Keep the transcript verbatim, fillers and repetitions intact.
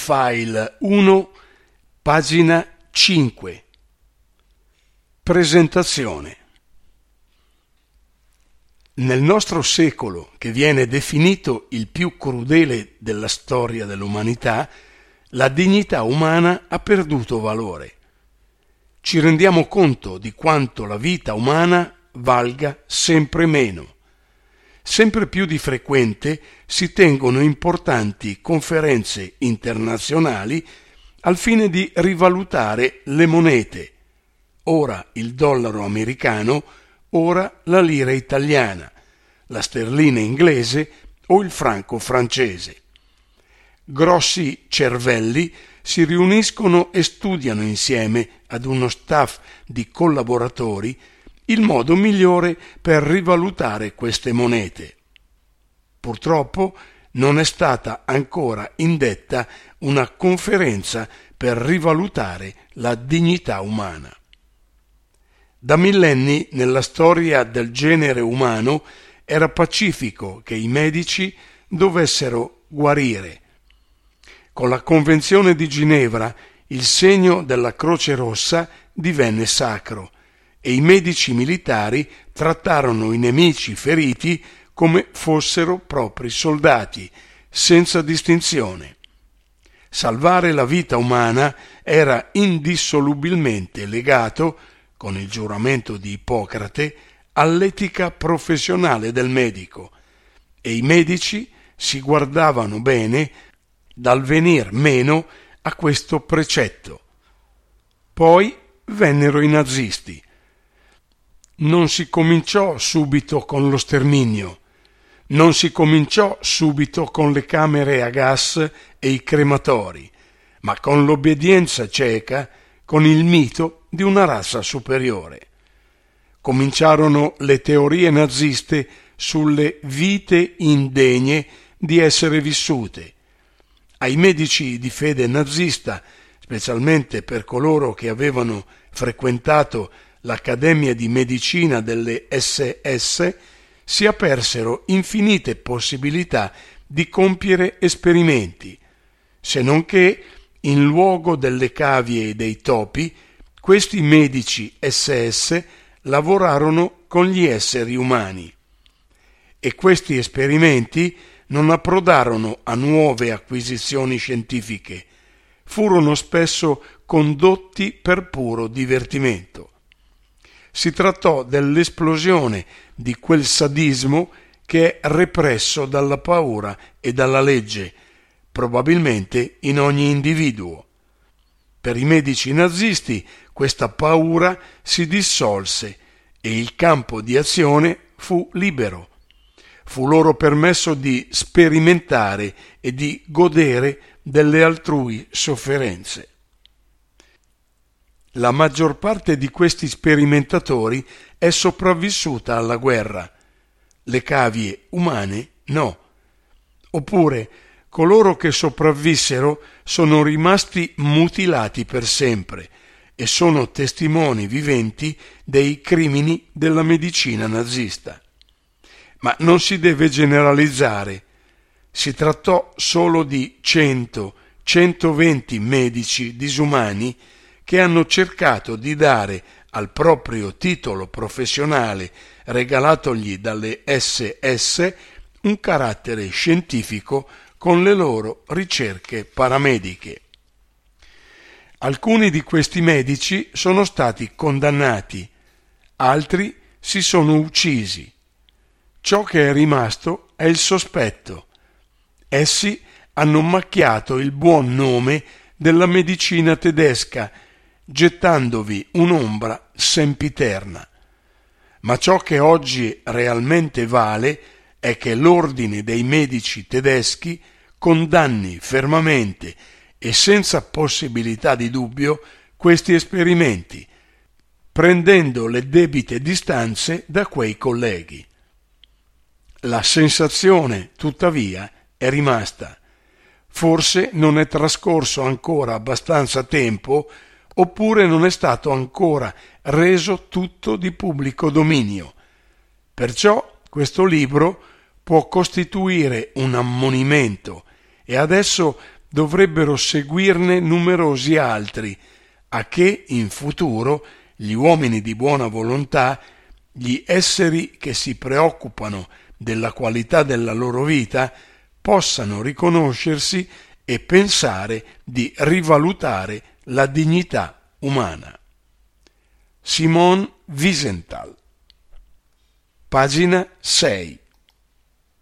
File uno, pagina cinque. Presentazione. Nel nostro secolo, che viene definito il più crudele della storia dell'umanità, la dignità umana ha perduto valore. Ci rendiamo conto di quanto la vita umana valga sempre meno. Sempre più di frequente si tengono importanti conferenze internazionali al fine di rivalutare le monete, ora il dollaro americano, ora la lira italiana, la sterlina inglese o il franco francese. Grossi cervelli si riuniscono e studiano insieme ad uno staff di collaboratori il modo migliore per rivalutare queste monete. Purtroppo non è stata ancora indetta una conferenza per rivalutare la dignità umana. Da millenni nella storia del genere umano era pacifico che i medici dovessero guarire. Con la Convenzione di Ginevra il segno della Croce Rossa divenne sacro e i medici militari trattarono i nemici feriti come fossero propri soldati, senza distinzione. Salvare la vita umana era indissolubilmente legato, con il giuramento di Ippocrate, all'etica professionale del medico, e i medici si guardavano bene dal venir meno a questo precetto. Poi vennero i nazisti. Non si cominciò subito con lo sterminio, non si cominciò subito con le camere a gas e i crematori, ma con l'obbedienza cieca, con il mito di una razza superiore. Cominciarono le teorie naziste sulle vite indegne di essere vissute. Ai medici di fede nazista, specialmente per coloro che avevano frequentato l'Accademia di Medicina delle esse esse, si apersero infinite possibilità di compiere esperimenti, se non che, in luogo delle cavie e dei topi, questi medici esse esse lavorarono con gli esseri umani. E questi esperimenti non approdarono a nuove acquisizioni scientifiche, furono spesso condotti per puro divertimento. Si trattò dell'esplosione di quel sadismo che è represso dalla paura e dalla legge, probabilmente in ogni individuo. Per i medici nazisti questa paura si dissolse e il campo di azione fu libero. Fu loro permesso di sperimentare e di godere delle altrui sofferenze. La maggior parte di questi sperimentatori è sopravvissuta alla guerra, le cavie umane no. Oppure coloro che sopravvissero sono rimasti mutilati per sempre e sono testimoni viventi dei crimini della medicina nazista. Ma non si deve generalizzare. Si trattò solo di cento centoventi medici disumani che hanno cercato di dare al proprio titolo professionale regalatogli dalle esse esse un carattere scientifico con le loro ricerche paramediche. Alcuni di questi medici sono stati condannati, altri si sono uccisi. Ciò che è rimasto è il sospetto. Essi hanno macchiato il buon nome della medicina tedesca, gettandovi un'ombra sempiterna. Ma ciò che oggi realmente vale è che l'ordine dei medici tedeschi condanni fermamente e senza possibilità di dubbio questi esperimenti, prendendo le debite distanze da quei colleghi. La sensazione, tuttavia, è rimasta. Forse non è trascorso ancora abbastanza tempo, oppure non è stato ancora reso tutto di pubblico dominio. Perciò questo libro può costituire un ammonimento e adesso dovrebbero seguirne numerosi altri, a che in futuro gli uomini di buona volontà, gli esseri che si preoccupano della qualità della loro vita, possano riconoscersi e pensare di rivalutare la dignità umana. Simone Wiesenthal, pagina sei.